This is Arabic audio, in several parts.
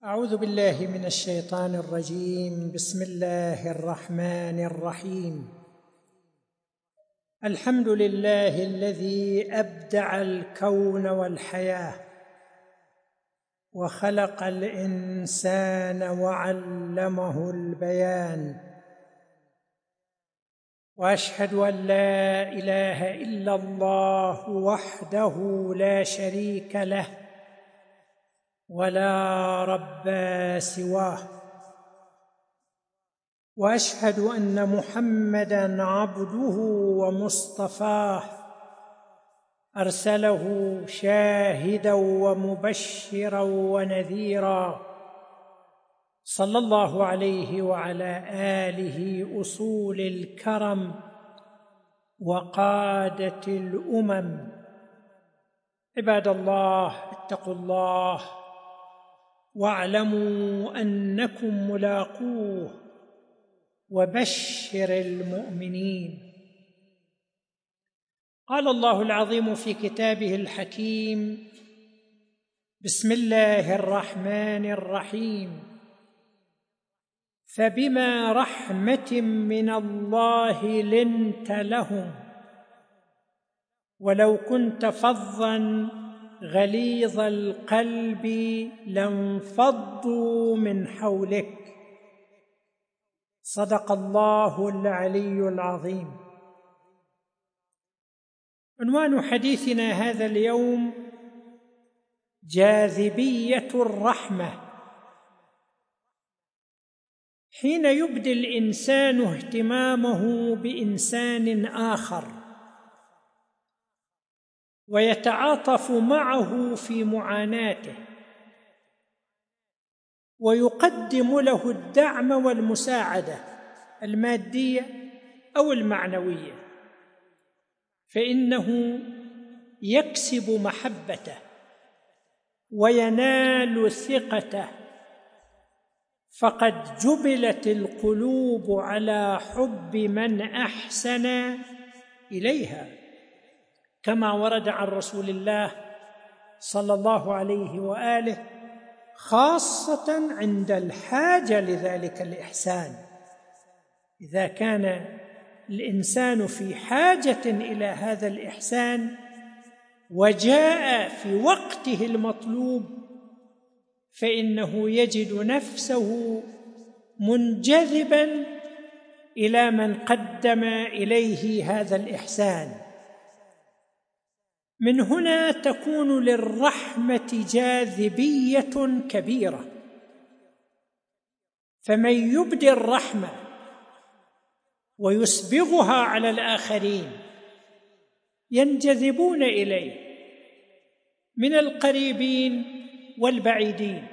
أعوذ بالله من الشيطان الرجيم. بسم الله الرحمن الرحيم. الحمد لله الذي أبدع الكون والحياة وخلق الإنسان وعلمه البيان، وأشهد أن لا إله إلا الله وحده لا شريك له ولا رب سواه، واشهد ان محمدا عبده ومصطفاه ارسله شاهدا ومبشرا ونذيرا، صلى الله عليه وعلى اله اصول الكرم وقاده الامم. عباد الله، اتقوا الله واعلموا انكم ملاقوه، وبشر المؤمنين. قال الله العظيم في كتابه الحكيم: بسم الله الرحمن الرحيم. فبما رحمة من الله لنت لهم ولو كنت فظا غليظ القلب لانفضوا من حولك. صدق الله العلي العظيم. عنوان حديثنا هذا اليوم: جاذبية الرحمة. حين يبدي الإنسان اهتمامه بإنسان آخر ويتعاطف معه في معاناته ويقدم له الدعم والمساعدة المادية أو المعنوية، فإنه يكسب محبته وينال ثقته، فقد جبلت القلوب على حب من أحسن إليها، كما ورد عن رسول الله صلى الله عليه وآله، خاصة عند الحاجة لذلك الإحسان. إذا كان الإنسان في حاجة إلى هذا الإحسان وجاء في وقته المطلوب، فإنه يجد نفسه منجذبا إلى من قدم إليه هذا الإحسان. من هنا تكون للرحمة جاذبية كبيرة، فمن يبدي الرحمة ويسبغها على الآخرين ينجذبون إليه من القريبين والبعيدين،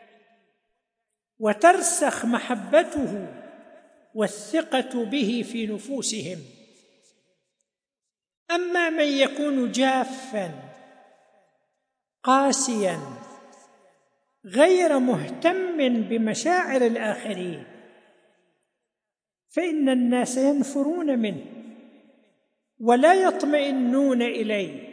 وترسخ محبته والثقة به في نفوسهم. أما من يكون جافاً قاسياً غير مهتم بمشاعر الآخرين، فإن الناس ينفرون منه ولا يطمئنون إليه.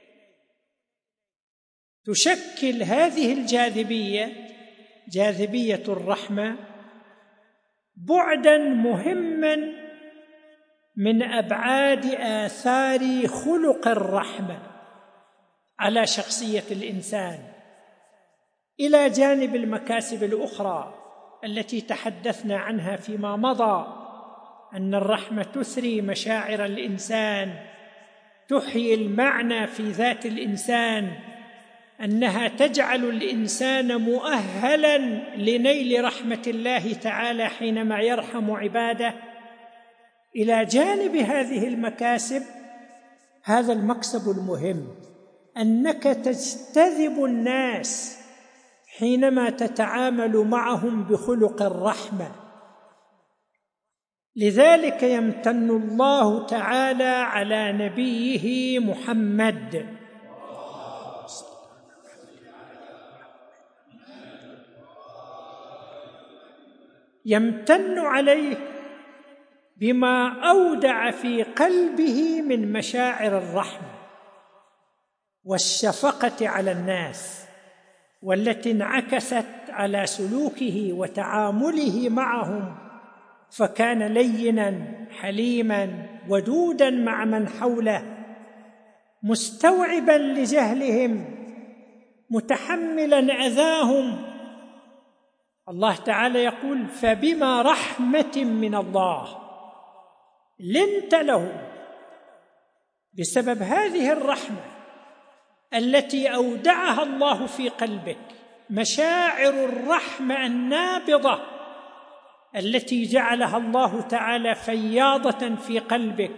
تشكل هذه الجاذبية، جاذبية الرحمة، بعداً مهماً من أبعاد آثار خلق الرحمة على شخصية الإنسان، إلى جانب المكاسب الأخرى التي تحدثنا عنها فيما مضى، أن الرحمة تثري مشاعر الإنسان، تحيي المعنى في ذات الإنسان، أنها تجعل الإنسان مؤهلاً لنيل رحمة الله تعالى حينما يرحم عباده. إلى جانب هذه المكاسب، هذا المكسب المهم، أنك تجتذب الناس حينما تتعامل معهم بخلق الرحمة. لذلك يمتن الله تعالى على نبيه محمد يمتن عليه بما أودع في قلبه من مشاعر الرحمة والشفقة على الناس والتي انعكست على سلوكه وتعامله معهم، فكان لينا حليما ودودا مع من حوله، مستوعبا لجهلهم، متحملا أذاهم. الله تعالى يقول: فبما رحمة من الله لنت لهم. بسبب هذه الرحمة التي أودعها الله في قلبك، مشاعر الرحمة النابضة التي جعلها الله تعالى فياضة في قلبك،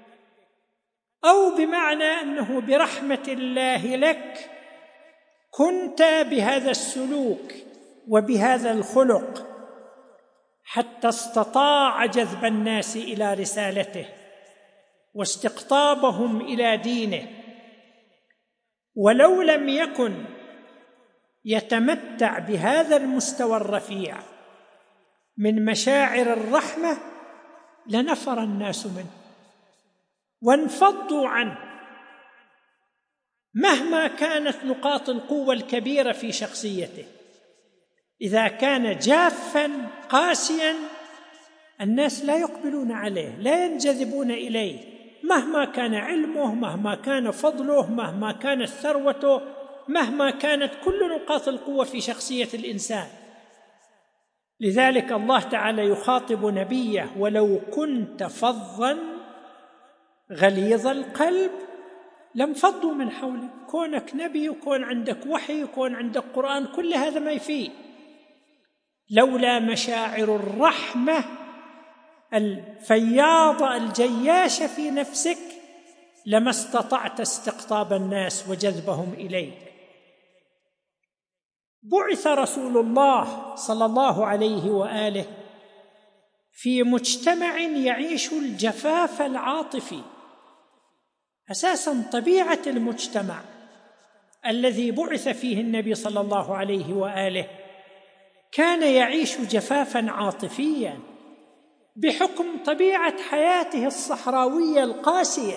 أو بمعنى أنه برحمة الله لك كنت بهذا السلوك وبهذا الخلق، حتى استطاع جذب الناس إلى رسالته واستقطابهم إلى دينه. ولو لم يكن يتمتع بهذا المستوى الرفيع من مشاعر الرحمة لنفر الناس منه وانفضوا عنه، مهما كانت نقاط القوة الكبيرة في شخصيته. إذا كان جافاً قاسياً الناس لا يقبلون عليه، لا ينجذبون إليه، مهما كان علمه، مهما كان فضله، مهما كانت ثروته، مهما كانت كل نقاط القوة في شخصية الإنسان. لذلك الله تعالى يخاطب نبيه: ولو كنت فظاً غليظ القلب لانفضوا من حولك. كونك نبي وكون عندك وحي وكون عندك قرآن كل هذا ما يفيد، لولا مشاعر الرحمة الفياضة الجياشة في نفسك لما استطعت استقطاب الناس وجذبهم إليك. بعث رسول الله صلى الله عليه وآله في مجتمع يعيش الجفاف العاطفي. أساساً طبيعة المجتمع الذي بعث فيه النبي صلى الله عليه وآله كان يعيش جفافاً عاطفياً بحكم طبيعة حياته الصحراوية القاسية،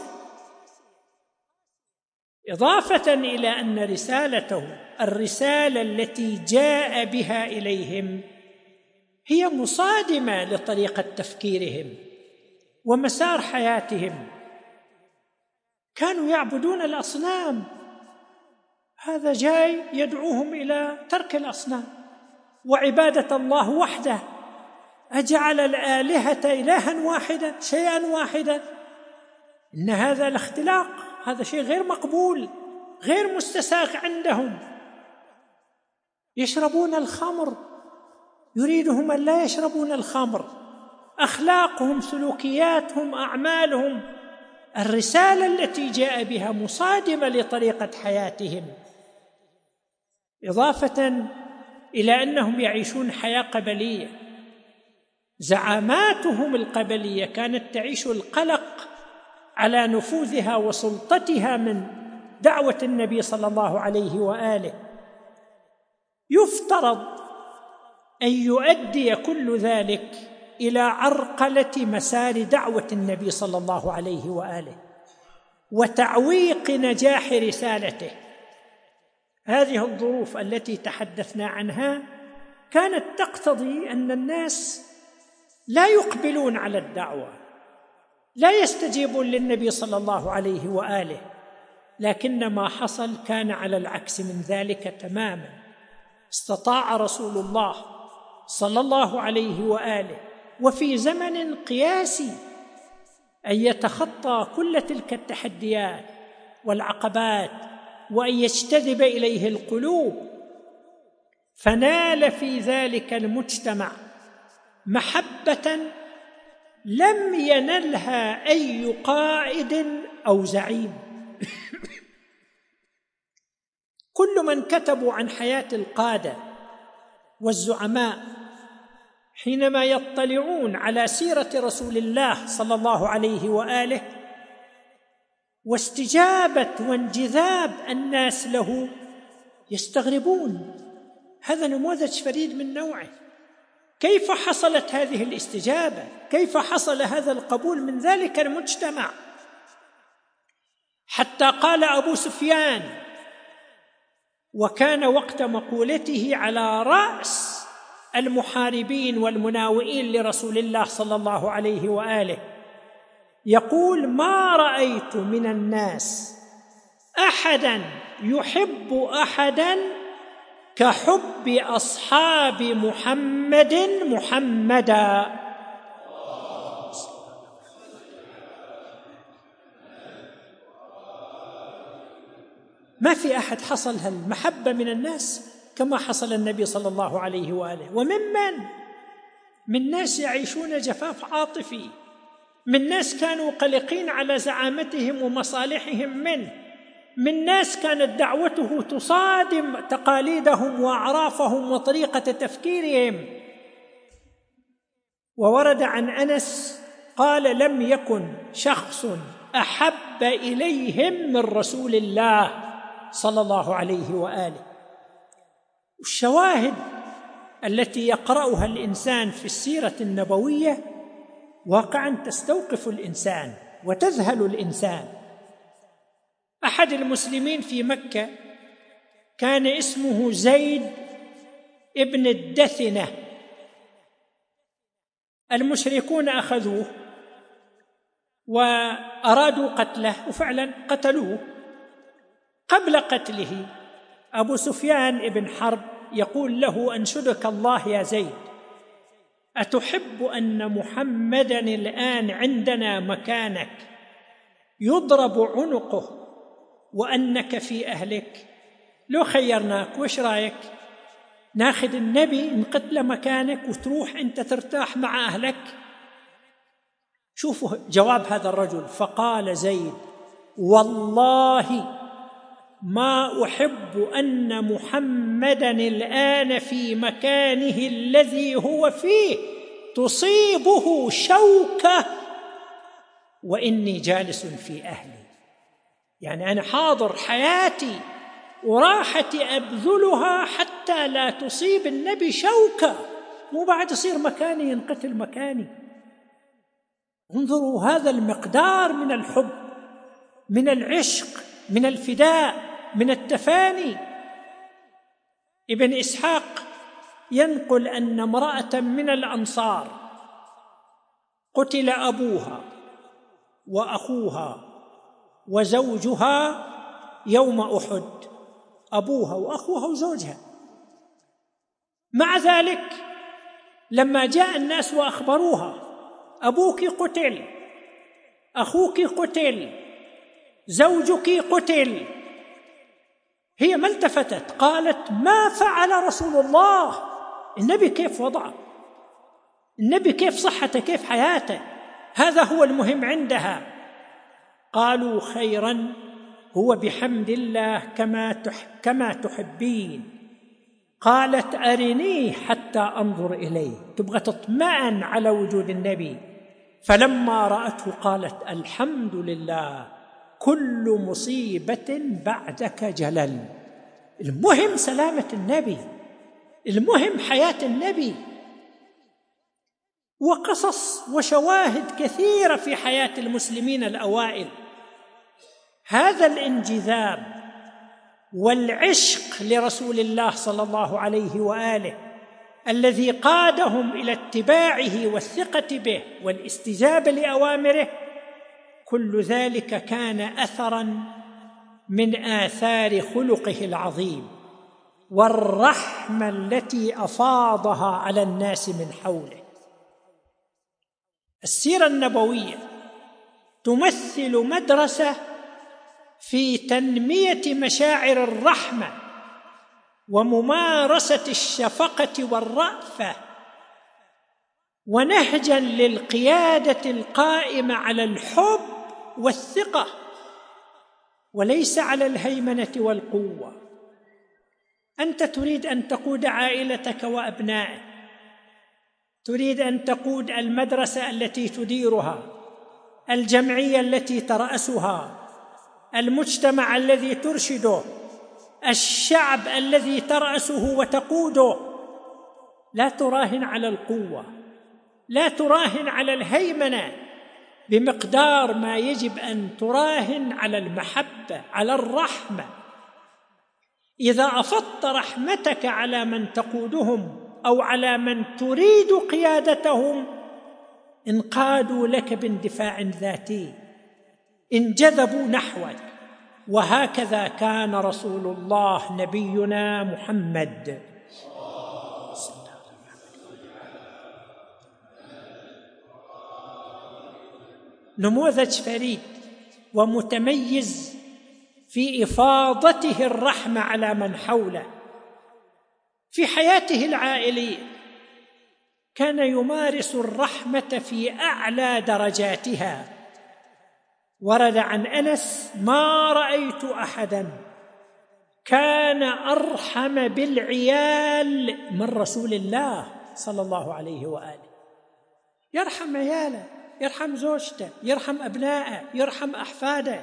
إضافة إلى أن رسالته، الرسالة التي جاء بها إليهم، هي مصادمة لطريقة تفكيرهم ومسار حياتهم. كانوا يعبدون الأصنام، هذا جاي يدعوهم إلى ترك الأصنام وعبادة الله وحده. أجعل الآلهة إلها واحدا، شيئا واحدا؟ إن هذا الاختلاق، هذا شيء غير مقبول، غير مستساغ عندهم. يشربون الخمر، يريدهم أن لا يشربون الخمر. أخلاقهم، سلوكياتهم، أعمالهم، الرسالة التي جاء بها مصادمة لطريقة حياتهم، إضافة إلى أنهم يعيشون حياة قبلية. زعاماتهم القبلية كانت تعيش القلق على نفوذها وسلطتها من دعوة النبي صلى الله عليه وآله. يفترض أن يؤدي كل ذلك إلى عرقلة مسار دعوة النبي صلى الله عليه وآله وتعويق نجاح رسالته. هذه الظروف التي تحدثنا عنها كانت تقتضي أن الناس لا يقبلون على الدعوة، لا يستجيبون للنبي صلى الله عليه وآله. لكن ما حصل كان على العكس من ذلك تماما. استطاع رسول الله صلى الله عليه وآله وفي زمن قياسي أن يتخطى كل تلك التحديات والعقبات وأن يجتذب إليه القلوب، فنال في ذلك المجتمع محبة لم ينلها أي قائد أو زعيم. كل من كتبوا عن حياة القادة والزعماء حينما يطلعون على سيرة رسول الله صلى الله عليه وآله واستجابة وانجذاب الناس له يستغربون. هذا نموذج فريد من نوعه. كيف حصلت هذه الاستجابة؟ كيف حصل هذا القبول من ذلك المجتمع؟ حتى قال أبو سفيان وكان وقت مقولته على رأس المحاربين والمناوئين لرسول الله صلى الله عليه وآله، يقول: ما رأيت من الناس أحدا يحب أحدا كحب أصحاب محمد محمدا. ما في أحد حصل هالمحبة من الناس كما حصل النبي صلى الله عليه وآله. من ناس يعيشون جفاف عاطفي، من ناس كانوا قلقين على زعامتهم ومصالحهم من ناس كانت دعوته تصادم تقاليدهم وأعرافهم وطريقة تفكيرهم. وورد عن أنس قال: لم يكن شخص أحب إليهم من رسول الله صلى الله عليه وآله. الشواهد التي يقرأها الإنسان في السيرة النبوية واقعا تستوقف الإنسان وتذهل الإنسان. أحد المسلمين في مكة كان اسمه زيد ابن الدثنة. المشركون أخذوه وأرادوا قتله، وفعلا قتلوه. قبل قتله أبو سفيان ابن حرب يقول له: أنشدك الله يا زيد، أتحب أن محمدًا الآن عندنا مكانك يضرب عنقه وأنك في أهلك؟ لو خيرناك وش رأيك؟ ناخذ النبي نقتله مكانك وتروح أنت ترتاح مع أهلك؟ شوفوا جواب هذا الرجل. فقال زيد: والله ما أحب أن محمدًا الآن في مكانه الذي هو فيه تصيبه شوكة وإني جالس في أهلي. يعني أنا حاضر حياتي وراحتي أبذلها حتى لا تصيب النبي شوكة، مو بعد يصير مكاني ينقتل مكاني. انظروا هذا المقدار من الحب، من العشق، من الفداء، من التفاني. ابن إسحاق ينقل أن امرأة من الأنصار قتل أبوها وأخوها وزوجها يوم أحد، أبوها وأخوها وزوجها. مع ذلك لما جاء الناس وأخبروها: أبوك قتل، أخوك قتل، زوجك قتل، هي ما التفتت، قالت: ما فعل رسول الله؟ النبي كيف وضعه؟ النبي كيف صحته؟ كيف حياته؟ هذا هو المهم عندها. قالوا: خيرا، هو بحمد الله كما تحبين. قالت: أرنيه حتى أنظر إليه، تبغى تطمئن على وجود النبي. فلما رأته قالت: الحمد لله، كل مصيبة بعدك جلل. المهم سلامة النبي، المهم حياة النبي. وقصص وشواهد كثيرة في حياة المسلمين الأوائل. هذا الانجذاب والعشق لرسول الله صلى الله عليه وآله الذي قادهم إلى اتباعه والثقة به والاستجابة لأوامره، كل ذلك كان أثراً من آثار خلقه العظيم والرحمة التي أفاضها على الناس من حوله. السيرة النبوية تمثل مدرسة في تنمية مشاعر الرحمة وممارسة الشفقة والرأفة، ونهجاً للقيادة القائمة على الحب والثقة وليس على الهيمنة والقوة. أنت تريد أن تقود عائلتك وأبنائك، تريد أن تقود المدرسة التي تديرها، الجمعية التي ترأسها، المجتمع الذي ترشده، الشعب الذي ترأسه وتقوده. لا تراهن على القوة، لا تراهن على الهيمنة بمقدار ما يجب أن تراهن على المحبة، على الرحمة. إذا أفضت رحمتك على من تقودهم أو على من تريد قيادتهم انقادوا لك باندفاع ذاتي، انجذبوا نحوك. وهكذا كان رسول الله نبينا محمد. نموذج فريد ومتميز في إفاضته الرحمة على من حوله. في حياته العائلية كان يمارس الرحمة في أعلى درجاتها. ورد عن أنس: ما رأيت أحدا كان أرحم بالعيال من رسول الله صلى الله عليه وآله. يرحم عياله، يرحم زوجته، يرحم أبنائه، يرحم أحفاده.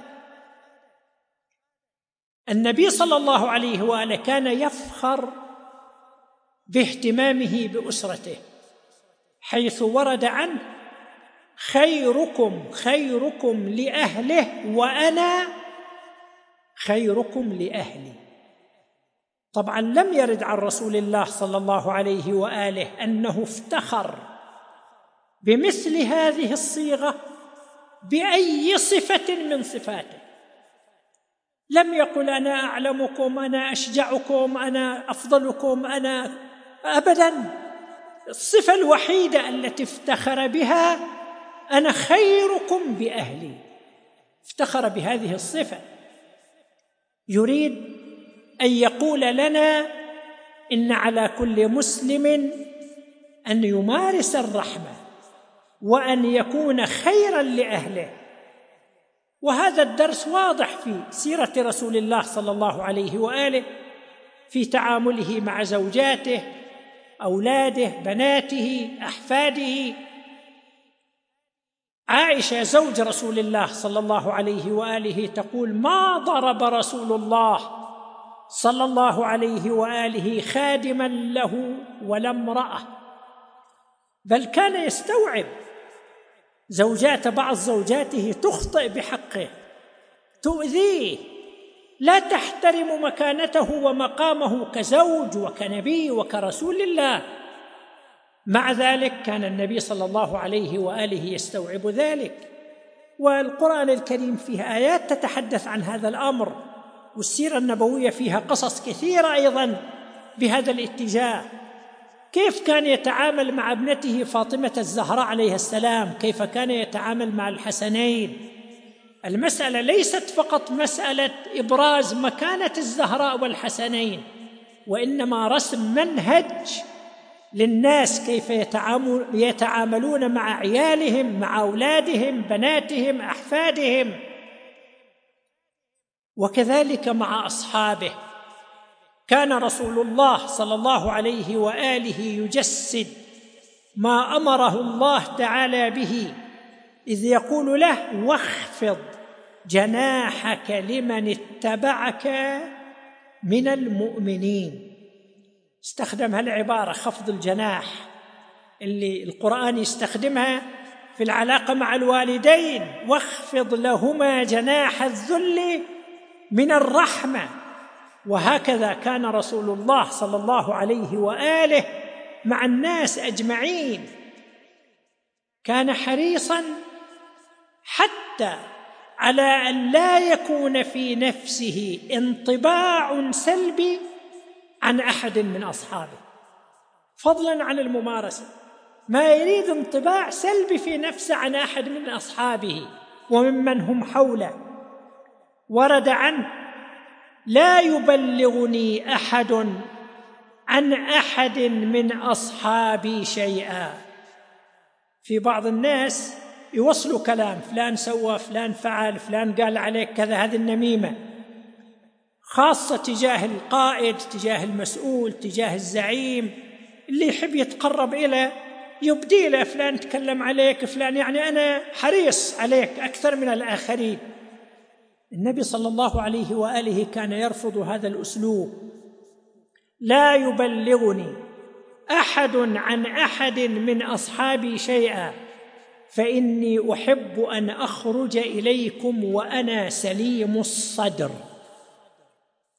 النبي صلى الله عليه وآله كان يفخر باهتمامه بأسرته، حيث ورد عنه: خيركم خيركم لأهله وأنا خيركم لأهلي. طبعا لم يرد عن رسول الله صلى الله عليه وآله أنه افتخر بمثل هذه الصيغة بأي صفة من صفاته. لم يقل أنا أعلمكم، أنا أشجعكم، أنا أفضلكم، أنا أبدا. الصفة الوحيدة التي افتخر بها: أنا خيركم بأهلي. افتخر بهذه الصفة. يريد أن يقول لنا إن على كل مسلم أن يمارس الرحمة وأن يكون خيرا لأهله. وهذا الدرس واضح في سيرة رسول الله صلى الله عليه وآله، في تعامله مع زوجاته، أولاده، بناته، أحفاده. عائشة زوج رسول الله صلى الله عليه وآله تقول: ما ضرب رسول الله صلى الله عليه وآله خادما له ولا امرأة، بل كان يستوعب بعض زوجاته تخطئ بحقه، تؤذيه، لا تحترم مكانته ومقامه كزوج وكنبي وكرسول الله. مع ذلك كان النبي صلى الله عليه وآله يستوعب ذلك. والقرآن الكريم فيه آيات تتحدث عن هذا الأمر، والسيرة النبوية فيها قصص كثيرة أيضا بهذا الاتجاه. كيف كان يتعامل مع ابنته فاطمة الزهراء عليه السلام، كيف كان يتعامل مع الحسنين. المسألة ليست فقط مسألة إبراز مكانة الزهراء والحسنين، وإنما رسم منهج للناس كيف يتعاملون مع عيالهم، مع أولادهم، بناتهم، أحفادهم، وكذلك مع أصحابه. كان رسول الله صلى الله عليه وآله يجسد ما أمره الله تعالى به، إذ يقول له: واخفض جناحك لمن اتبعك من المؤمنين. استخدم هالعبارة خفض الجناح اللي القرآن يستخدمها في العلاقة مع الوالدين: واخفض لهما جناح الذل من الرحمة. وهكذا كان رسول الله صلى الله عليه وآله مع الناس أجمعين. كان حريصا حتى على أن لا يكون في نفسه انطباع سلبي عن أحد من أصحابه، فضلا عن الممارسة. ما يريد انطباع سلبي في نفسه عن أحد من أصحابه وممن هم حوله. ورد عنه: لا يبلغني أحد عن أحد من أصحابي شيئا. في بعض الناس يوصلوا كلام: فلان سوى، فلان فعل، فلان قال عليك كذا. هذه النميمة خاصة تجاه القائد، تجاه المسؤول، تجاه الزعيم. اللي يحب يتقرب إلى يبدي له: فلان تكلم عليك، فلان يعني أنا حريص عليك أكثر من الآخرين. النبي صلى الله عليه وآله كان يرفض هذا الأسلوب. لا يبلغني أحد عن أحد من أصحابي شيئا فإني أحب أن أخرج إليكم وأنا سليم الصدر.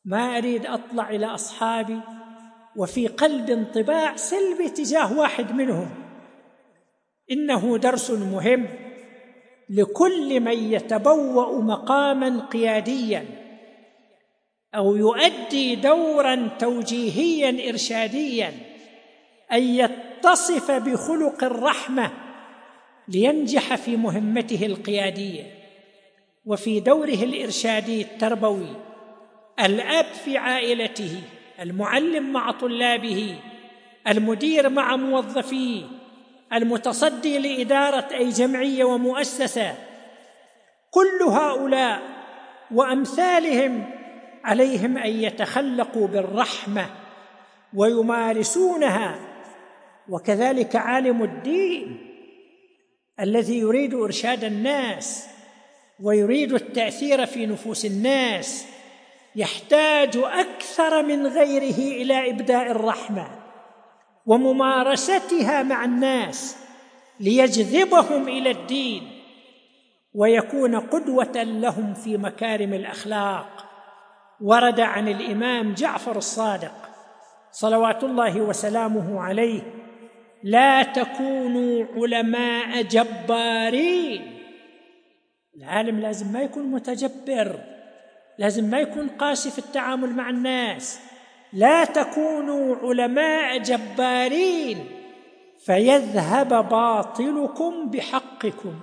ما أريد أطلع إلى أصحابي وفي قلب انطباع سلبي تجاه واحد منهم. إنه درس مهم لكل من يتبوأ مقاماً قيادياً أو يؤدي دوراً توجيهياً إرشادياً، أن يتصف بخلق الرحمة لينجح في مهمته القيادية وفي دوره الإرشادي التربوي. الأب في عائلته، المعلم مع طلابه، المدير مع موظفيه، المتصدي لإدارة أي جمعية ومؤسسة، كل هؤلاء وأمثالهم عليهم أن يتخلقوا بالرحمة ويمارسونها. وكذلك عالم الدين الذي يريد إرشاد الناس ويريد التأثير في نفوس الناس يحتاج أكثر من غيره إلى إبداء الرحمة وممارستها مع الناس ليجذبهم إلى الدين ويكون قدوة لهم في مكارم الأخلاق. ورد عن الإمام جعفر الصادق صلوات الله وسلامه عليه: لا تكونوا علماء جبارين. العالم لازم ما يكون متجبر، لازم ما يكون قاسي في التعامل مع الناس. لا تكونوا علماء جبارين فيذهب باطلكم بحقكم.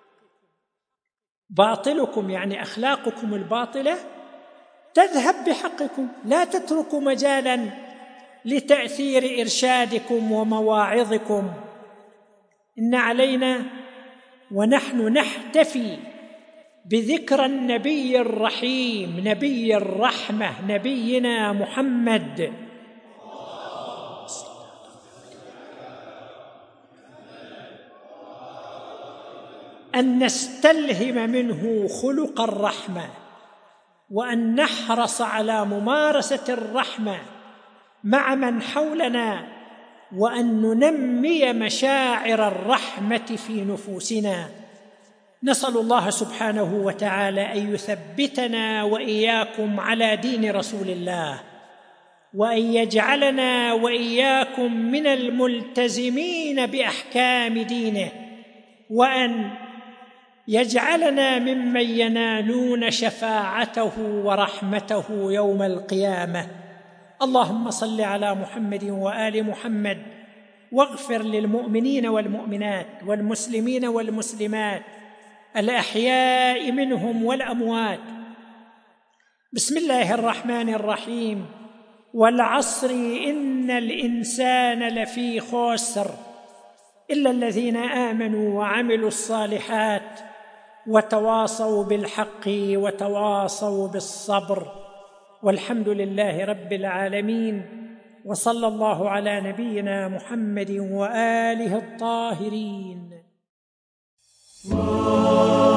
باطلكم يعني أخلاقكم الباطلة تذهب بحقكم، لا تتركوا مجالاً لتأثير إرشادكم ومواعظكم. إن علينا ونحن نحتفي بذكرى النبي الرحيم، نبي الرحمة، نبينا محمد، أن نستلهم منه خلق الرحمة وأن نحرص على ممارسة الرحمة مع من حولنا، وأن ننمي مشاعر الرحمة في نفوسنا. نسأل الله سبحانه وتعالى أن يثبتنا وإياكم على دين رسول الله، وأن يجعلنا وإياكم من الملتزمين بأحكام دينه، وأن يجعلنا ممن ينالون شفاعته ورحمته يوم القيامة. اللهم صل على محمد وآل محمد، واغفر للمؤمنين والمؤمنات والمسلمين والمسلمات الأحياء منهم والأموات. بسم الله الرحمن الرحيم. والعصر إن الإنسان لفي خسر إلا الذين آمنوا وعملوا الصالحات وتواصوا بالحق وتواصوا بالصبر. والحمد لله رب العالمين، وصلى الله على نبينا محمد وآله الطاهرين.